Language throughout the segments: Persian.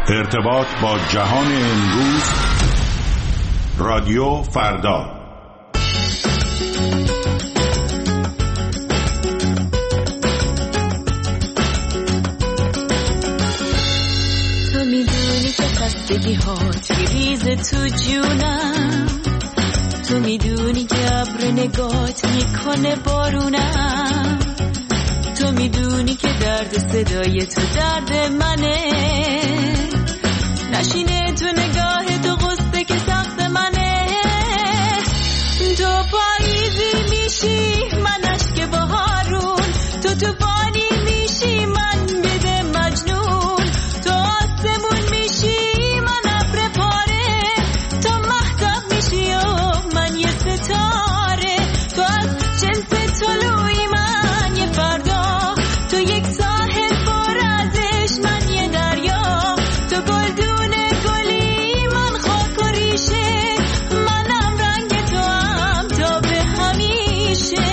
ارتباط با جهان امروز، رادیو فردا. تو میدونی که خستگی هات میریزه تو جونم، تو میدونی که ابر نگات میکنه بارونم، تو میدونی که درد صدای تو درد منه، نشینه تو نگاه تو غصه که سخت منه، تو پاییزی میشی من اشک بهارون، تو طوفانی میشی من بده مجنون، تو آسمون میشی من ابر پاره، تو مهتاب میشی و من یه ستاره، تو از جنس طلوعی من یه فردا، تو یک ساحل پر ازش من یه دریا، تو گلدون گلی من خاک و ریشه، منم رنگ تو هم تا به همیشه.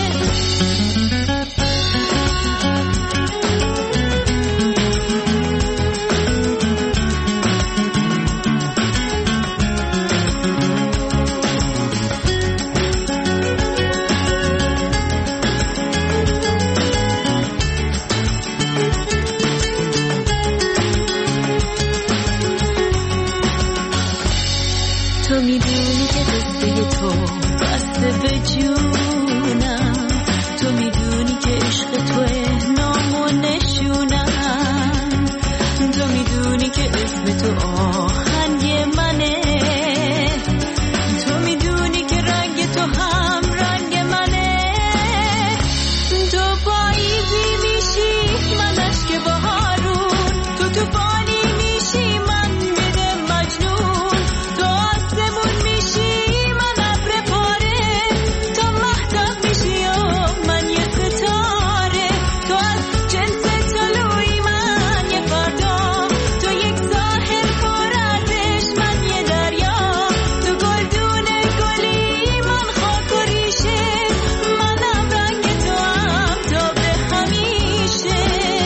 تو میدونی که قصه تو بسته به جونم، تو میدونی که عشق توه نام و نشونم، تو میدونی که اسم تو آهنگ منه، تو میدونی که رنگ تو هم رنگ منه، تو پاییزی میشی من اشک بهارون، تو طوفانی میشی من بده مجنون، تو آسمون میشی من ابر پاره، تو مهتاب میشی و من یه ستاره، تو از جنس طلوعی من یه فردا، تو یک ساحل پر ازش من یه دریا، تو گلدون گلی من خاک و ریشه، منم رنگ تو هم تا به همیشه.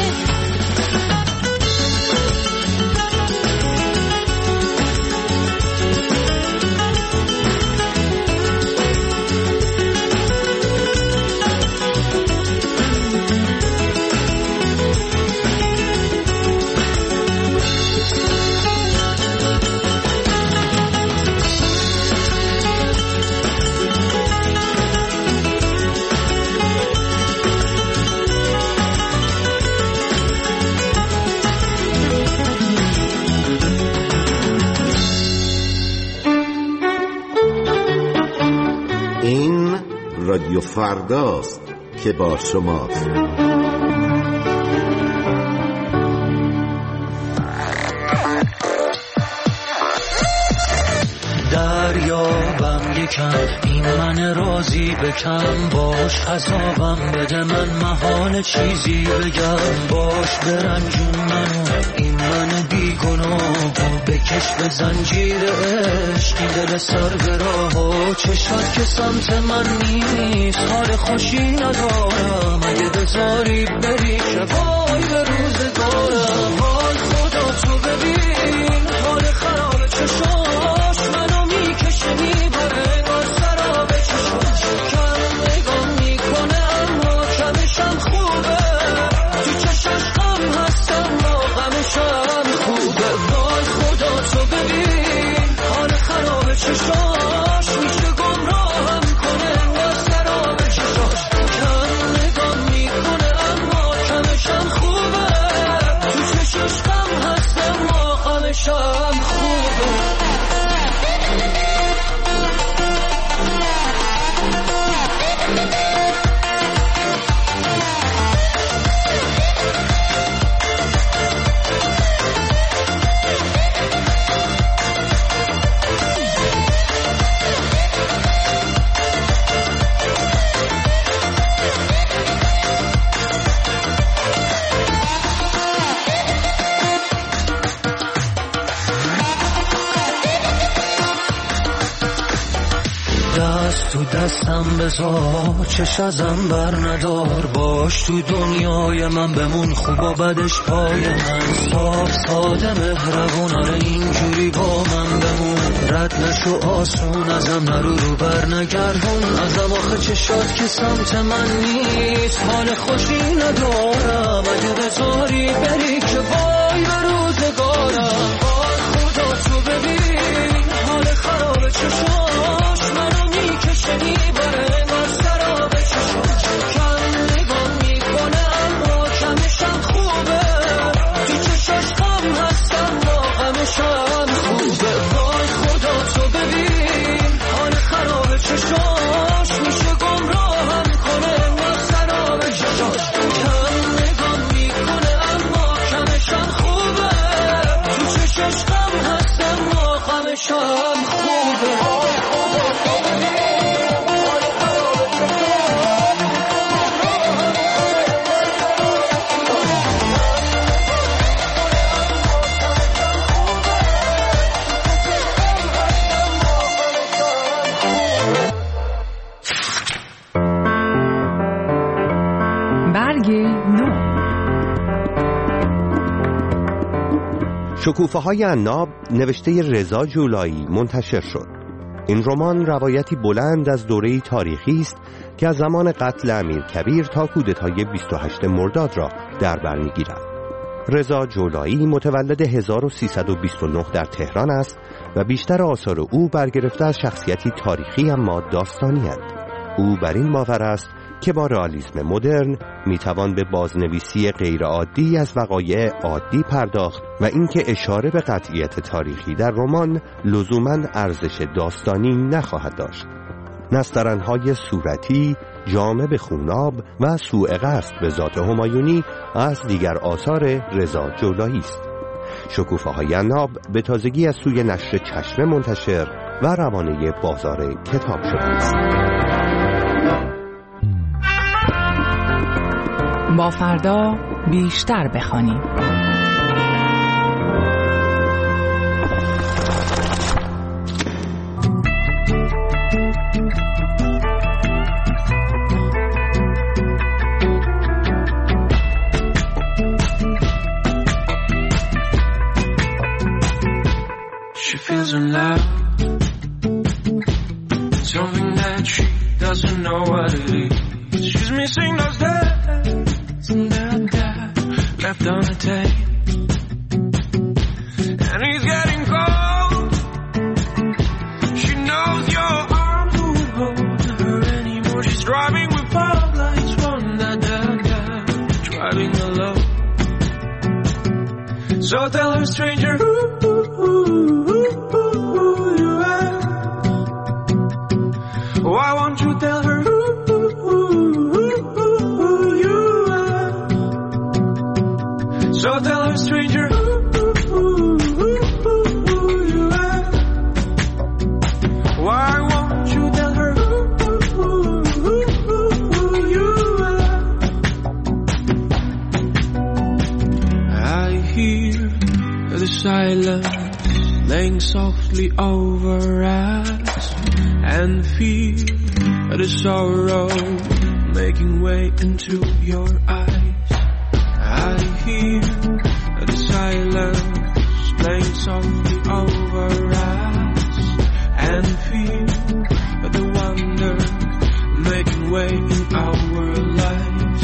این رادیو فرداست که با شماست. دریابم یکم این من راضی بکم، باش عذابم بده من محال چیزی بگم، باش برنجون منو این من بیگناه، بکش به زنجیر عشق این دل سر به راه، چشات که سمت من نیست حال خوشی ندارم، اگه بذاری بری که وای به روزگارم، وای خدا تو ببین حال خراب چشاش منو میکشه میبره از سراب چشاش، کم نگام میکنه اما کمشم خوبه، تو چشاش غم هستم ما غمشم خوبه، وای خدا تو ببین حال خراب چشاش میشه گمراهم کنه از سراب چشاش، کم نگام میکنه اما کمشم خوبه، تو تو دستم بذار، چش ازم بر ندار، باش تو دنیای من بمون، خوب و بدش پای من، صاف ساده مهربون، آره اینجوری با من بمون، رد نشو آسون ازم، نرو رو بر نگردون ازم، آخه چشات که سمت من نیست، حال خوشی ندارم، اگه بذاری بری که وای به روزگارم، وای خدا تو ببین حال خراب چشاش منو میکشه میبره من سراب چشاش، کم نگاه میکنه اما کمشم خوبه، تو چشاش غم هستم با غمشم خوبه، وای خدا تو ببین حال خراب چشاش میشه گمراهم کنه من سراب چشاش، کم نگاه میکنه اما کمشم خوبه، تو چشاش غم هستم با غمشم خوبه. شکوفه‌های عناب نوشته رضا جولایی منتشر شد. این رمان روایتی بلند از دوره‌ای تاریخی است که از زمان قتل امیرکبیر تا کودتای 28 مرداد را در بر می‌گیرد. رضا جولایی متولد 1329 در تهران است و بیشتر آثار او برگرفته از شخصیتی تاریخی اما داستانی است. او بر این باور است که با رئالیسم مدرن میتوان به بازنویسی غیرعادی از وقایع عادی پرداخت و اینکه اشاره به قطعیت تاریخی در رمان لزوماً ارزش داستانی نخواهد داشت. نسترن‌های صورتی، جامه به خوناب و سوء قصد به ذات همایونی از دیگر آثار رضا جولایی است. شکوفه‌های عناب به تازگی از سوی نشر چشمه منتشر و روانه بازار کتاب شده است. با فردا بیشتر بخوانیم. She feels alive, something that she doesn't know what it is. She's missing those days and that left on the tape, and he's getting cold. She knows your arms won't hold her anymore. She's driving with fog lights on that driving alone. So tell her, stranger, who you are. Why won't you tell her who you are? So tell her, stranger, who you are. Why won't you tell her who you are? I hear the silence laying softly over us, and feel the sorrow making way into your eyes. I hear the silence playing softly over us, and feel the wonder making way in our lives.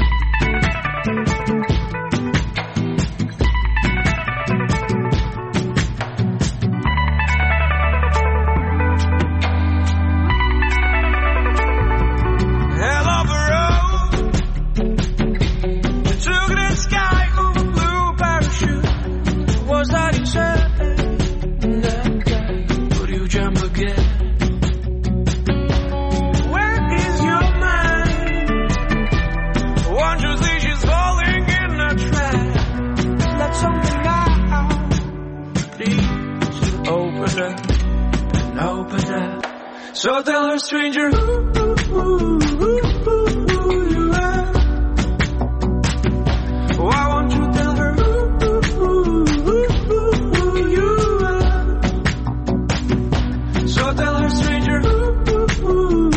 So tell her, stranger, who you are. Why won't you tell her who you are? So tell her, stranger, who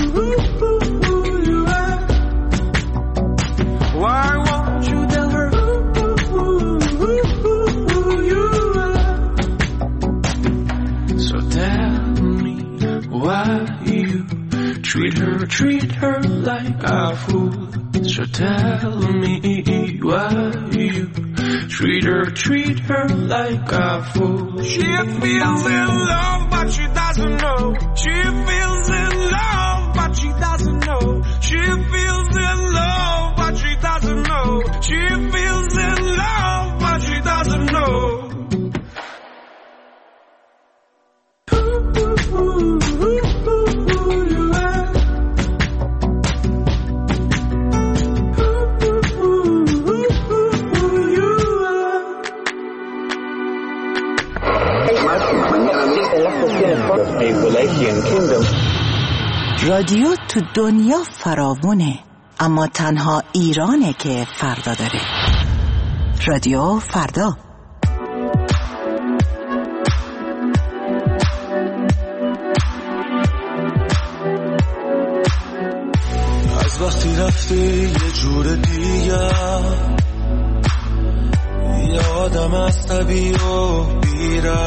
or treat her like a fool. So tell me why you treat her like a fool. She feels in love but she doesn't know. She feels in love but she doesn't know. She feels in love but she doesn't know. She feels in love but she doesn't know. رادیو تو دنیا فراوونه، اما تنها ایرانه که فردا داره. رادیو فردا. از وقتی رفتی یه جور دیگه، یه آدم عصبی و بیره،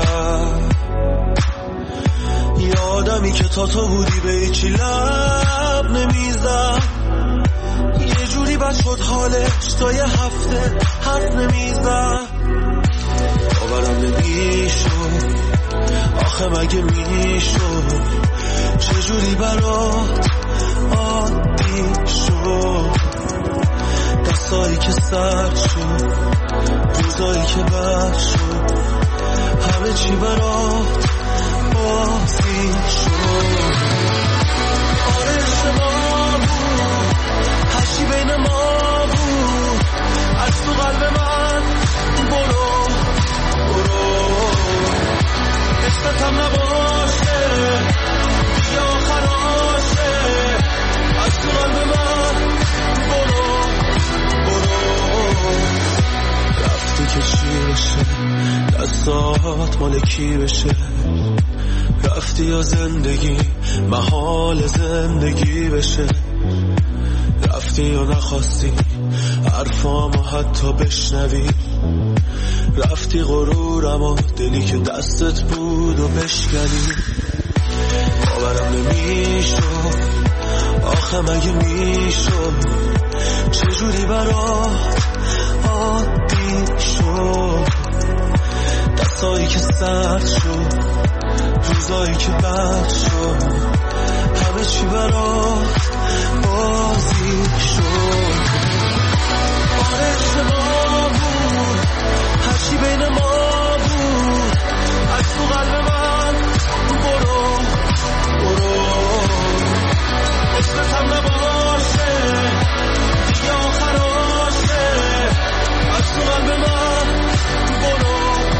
یه آدمی که تا تو بودی به هیچی لب نمیزد، یه جوری بد شد حالش تا یه هفته حرف نمیزد. باورم نمیشد آخه مگه میشد چجوری برات عادی شد، دستایی که سرد شد، روزایی که بد شد، همه چی برات بازی شد. آرش ما بود، هرچی بین ما بود، از تو قلب من برو برو، اسمت هم نباشه دیگه آخراشه، از تو قلب من برو برو. رفتی که چی بشه، دستات مال کی بشه، رفتی یا زندگی محال زندگی بشه، رفتی یا نخواستی حرفامو حتی بشنوی، رفتی غرورم و دلی که دستت بود و بشکنی. باورم نمیشد آخه مگه میشد چجوری برات عادی شد، دستایی که سرد شد، روزایی که بد شد، همه چی برات بازی شد. آرش ما بود، هرچی بین ما بود، از تو قلب من برو برو، اسمت هم نباشه دیگه آخراشه، از تو قلب من برو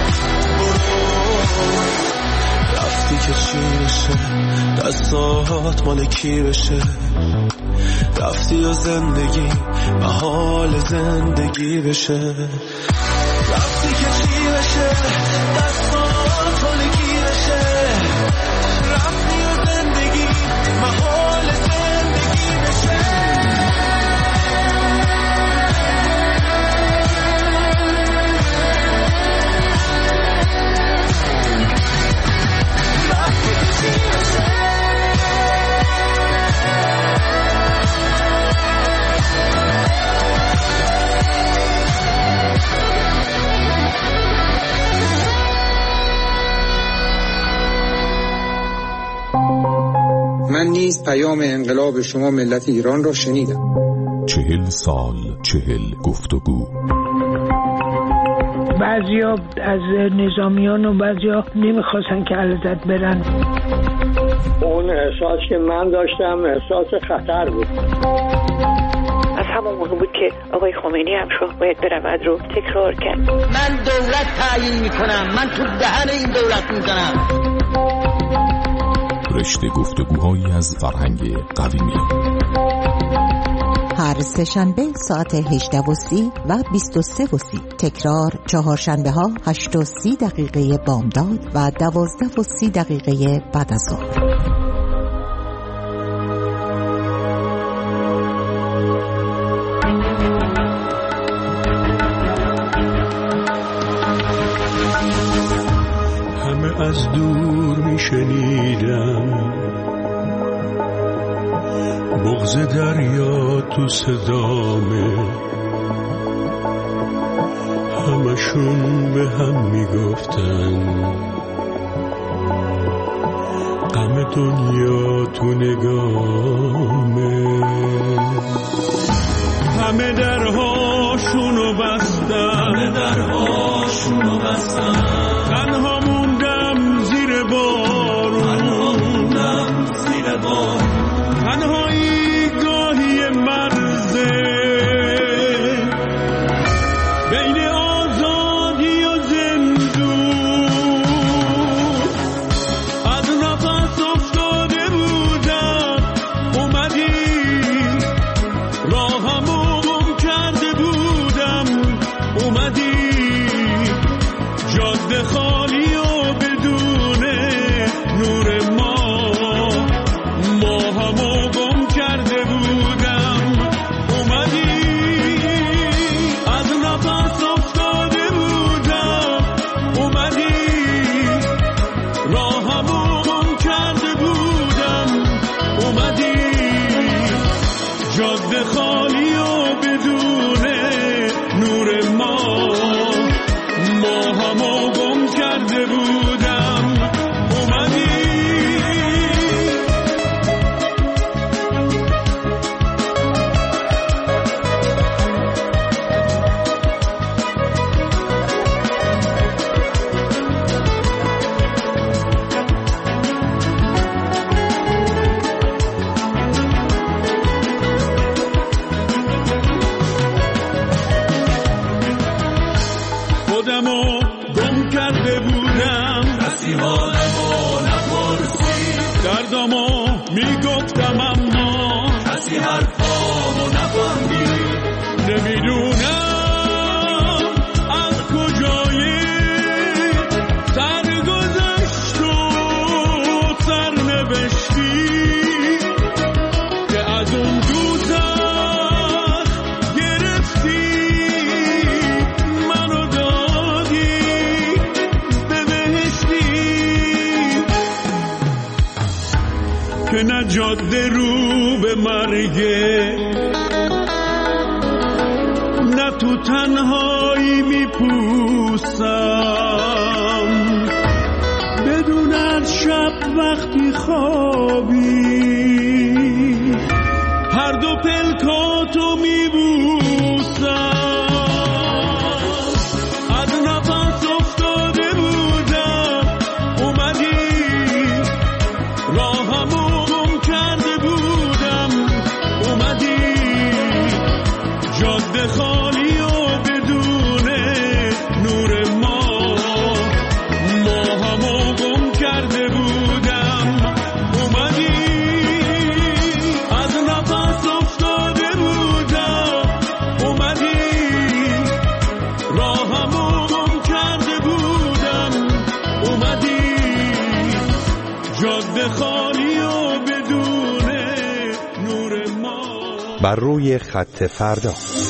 برو. رفتی که چی بشه، دستات مال کی بشه، رفتی یا زندگی محال زندگی بشه، رفتی که چی بشه، دستات مال کی بشه، رفتی یا زندگی محال زندگی بشه. من نیز پیام انقلاب شما ملت ایران را شنیدم. 40 سال 40 گفتگو. بعضیا از نظامیان و بعضیا نمیخواستن که علیزاده برن. اون احساس که من داشتم احساس خطر بود. از همون موقع بود که آقای خمینی هم شاه باید برود رو تکرار کرد. من دولت تعیین میکنم، من تو دهن این دولت میزنم. رشته گفتگوهایی از فرهنگ قویمی. هر سه‌شنبه ساعت 18:30 و 23:30. تکرار چهارشنبه ها 8:30 بامداد و 12:30 بعد از ظهر. همه از دور میشنیدم بغض دریا تو صدامه، همشون به هم میگفتن غم دنیا تو نگامه. همه درهاشونو بستن، تنها موندم زیر بارون، تنهایی گاهی مرزه بین آزادی و زندون. از نفس افتاده بودم اومدی، راهمو گم کرده بودم اومدی، جاده خالی و بدون نور ما همو گم کرده بودم اومدی. از نفس افتاده بودم اومدی، راهمو گم کرده بودم اومدی، جاده خالی و بدون نور ما همو گم کرده بودم اومدی. خودمو گم کرده بودم، کسی حالمو نپرسید، دردمو میگفتم اما کسی حرفامو نفهمید. نمیدونم از کجای سرگذشت و سرنوشتی که از اون دوزخ گرفتی منو دادی به بهشتی، که نه جاده رو به مرگه نه تو تنهایی میپوسم، بدون از شب وقتی خوابی هر دو پلکاتو میبوسم. از نفس افتاده بودم اومدی، راهمو گم کرده بودم اومدی، جاده خالی و بدون نور ما همو گم کرده بودم اومدی. از نفس افتاده بودم اومدی، راهمو گم کرده بودم اومدی، جاده خالی و بدون نور ما. بر روی خط فردا.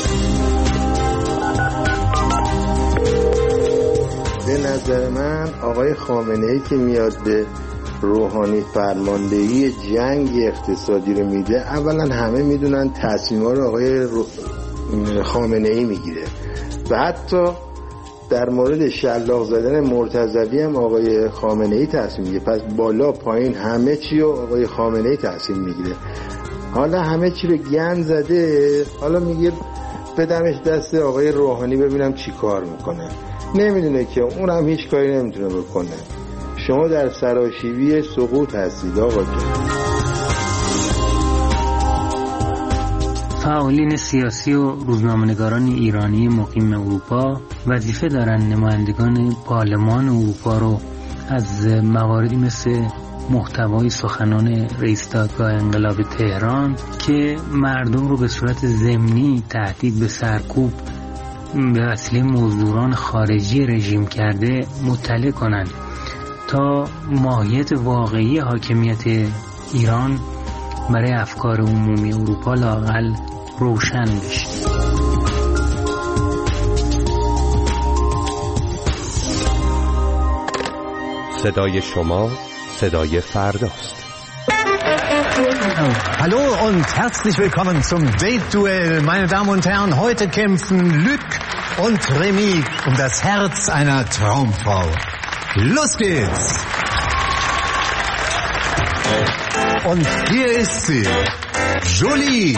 به نظر من آقای خامنه‌ای که میاد به روحانی فرماندهی جنگ اقتصادی رو میده، اولا همه میدونن تصمیم‌ها رو آقای خامنه‌ای میگیره و حتی در مورد شلاق زدن مرتضوی هم آقای خامنه‌ای تصمیم میگیره. پس بالا پایین همه چی رو آقای خامنه‌ای تصمیم میگیره. حالا همه چی رو گند زده، حالا میگه بدمش دست آقای روحانی ببینم چی کار میکنه. نمیدونه که اونم هیچ کاری نمیتونه بکنه. شما در سراشیبی سقوط هستید آقا جان. فعالین سیاسی و روزنامه‌نگاران ایرانی مقیم اروپا وظیفه دارن نمایندگان پارلمان اروپا رو از مواردی مثل محتوای سخنان رئیس دادگاه انقلاب تهران که مردم رو به صورت ضمنی تهدید به سرکوب به وسیله مزدوران خارجی رژیم کرده مطلع کنند تا ماهیت واقعی حاکمیت ایران برای افکار عمومی اروپا لااقل روشن بشه. صدای شما صدای فرداست. Hallo und herzlich willkommen zum Date-Duell. Meine Damen und Herren, heute kämpfen Luc und Remy um das Herz einer Traumfrau. Los geht's! Und hier ist sie, Jolie.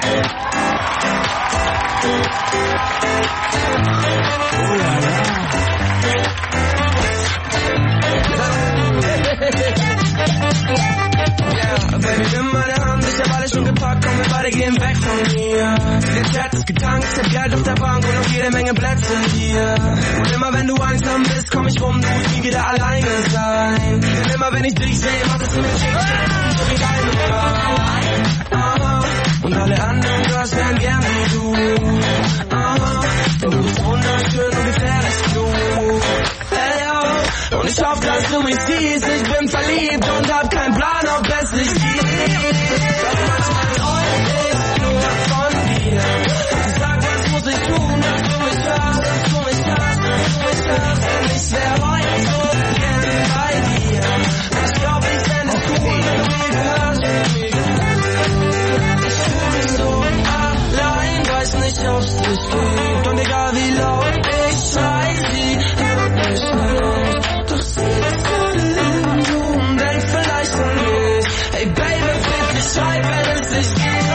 Baby, nimm meine Hand, ich hab alles schon gepackt, komm, wir beide gehen weg von mir. Der Chat ist getankt, ich hab Geld auf der Bank und noch jede Menge Plätze hier. Und immer wenn du einsam bist, komm ich rum, du musst nie wieder alleine sein. Denn immer wenn ich dich sehe, macht es mir Schick, so wie deine Frau. Und alle anderen Girls wären gern wie du. Denn du bist wunderschön und gefährlich klug. Und ich hoffe, dass du mich siehst, ich bin verliebt und hab keinen Plan, ob es dich gibt. Doch manchmal träum ich nur von dir. Sag, was muss ich tun, dass du mich hörst, dass du mich hörst, dass du mich hörst. Denn ich wär heute so gern bei dir. Ich glaub, ich fänd es cool, wenn du mir gehörst. Ich fühl mich so allein, weiß nicht, ob's dich gibt. Und egal wie laut ich schrei, sie hört mich nicht. Doch sie ist gerade im Zoom, denkt vielleicht an mich. Hey Baby, bitte schreib, wenn es dich gibt.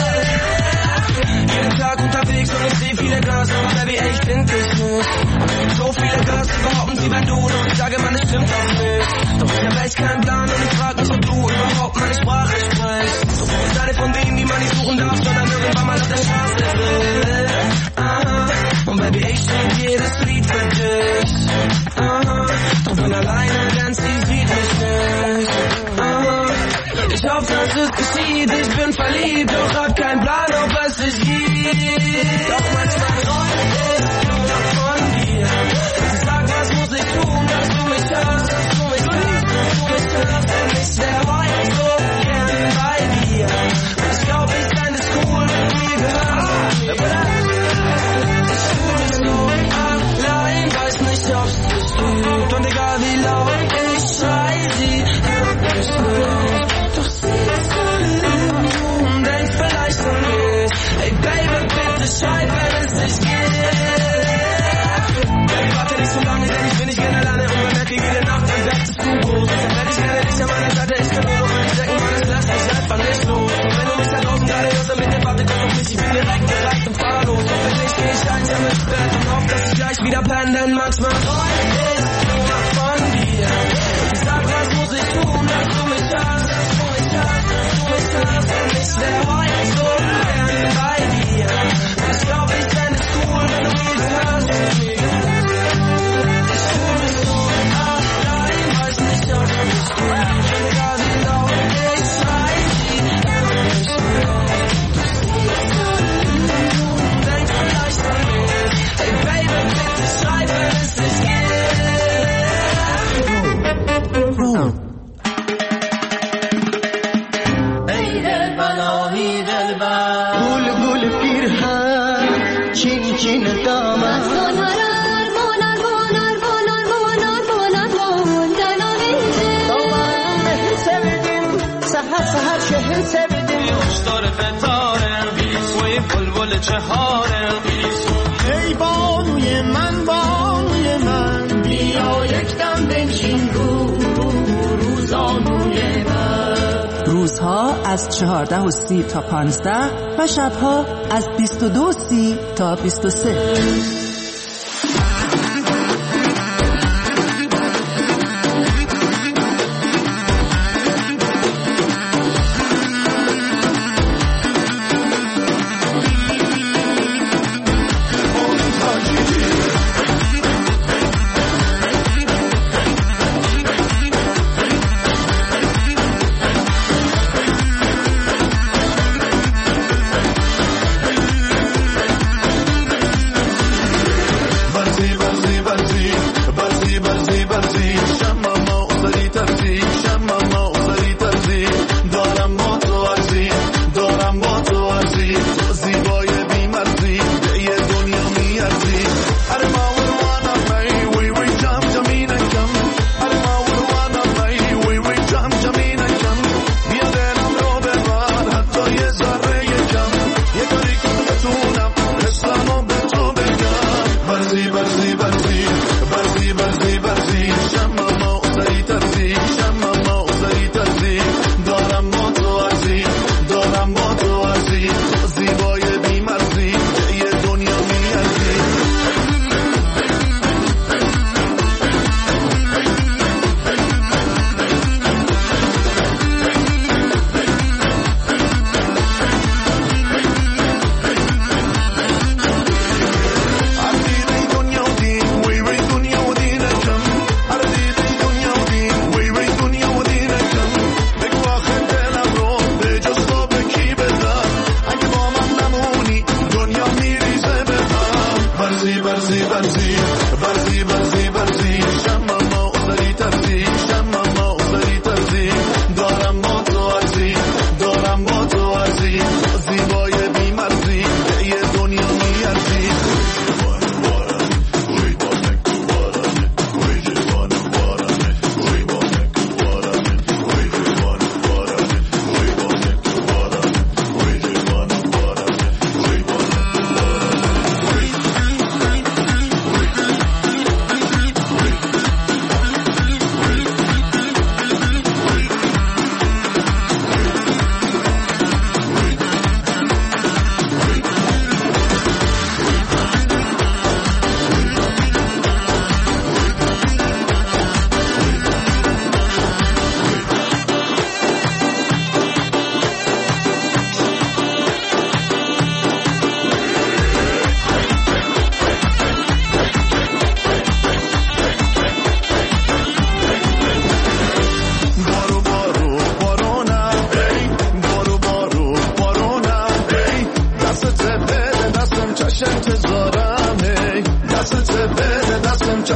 Jeden Tag unterwegs und ich seh viele Girls, aber Baby, ey, ich find dich nicht. So viele Girls, die behaupten, sie wären du, und ich sage, man, es stimmt auch nicht. Doch ich hab echt keinen Plan und ich frag mich, ob du überhaupt meine Sprache sprichst. Du bist eine von denen, die man nicht suchen darf, sondern irgendwann mal auf der Straße will. Und Baby, ich schreib jedes Lied für dich. Doch bin alleine, denn sie sieht mich nicht. Ich hoffe, dass es geschieht, ich bin verliebt, doch hab keinen Plan, ob es dich gibt. Doch manchmal träum ich nur von dir. Sag, was muss ich tun, dass du mich hörst, dass du mich hörst, dass du mich hörst. Denn ich wär heute so gern bei dir. Und ich glaub, ich fänd es cool, wenn du mir gehörst. Ich fühl mich so allein, weiß nicht, ob's dich gibt. Und egal wie laut ich schrei, sie hört mich nicht. Doch sie ist gerade im Zoom, denkt vielleicht an mich. Hey Baby, bitte schreib, wenn es dich gibt. Baby, warte nicht so lange, denn ich bin nicht gerne alleine. Und man merkt, jede Nacht, dann sagst du groß. Dann werd ich gerne dich an meiner Seite, ich kann nur noch an dich denken, Mann, es lässt mich einfach nicht los. Und wenn du mich da draußen gerade hörst, dann bitte warte, komm auf mich, ich bin direkt bereit und fahr los. Und wenn nicht, geh ich einsam ins Bett und hoff, dass ich gleich wieder penne, denn manchmal träum ich nur von dir. Ich sag, was muss ich tun, dass du mich hörst, dass du mich hörst, dass du mich hörst. Denn ich wär heute so gern bei dir. Ich glaub, ich fänd es cool, wenn du mir gehörst. Ich fühl mich so allein, weiß nicht, ob es mich gibt. Egal wie laut ich schrei, sie hört mich nicht. Doch sie ist gerade im Zoom, denkt vielleicht an mich. Hey Baby, bitte schreib, wenn es dich gibt. ای بانوی من بیا یک دم بنشین روزانوی من. روزها از 14:30 تا 15 و شبها از 22:30 تا 23.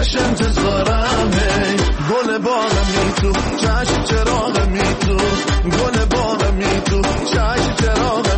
همش انتظارمه گل باغمی تو چشم چراغمی تو گل باغمی تو چشم چراغمی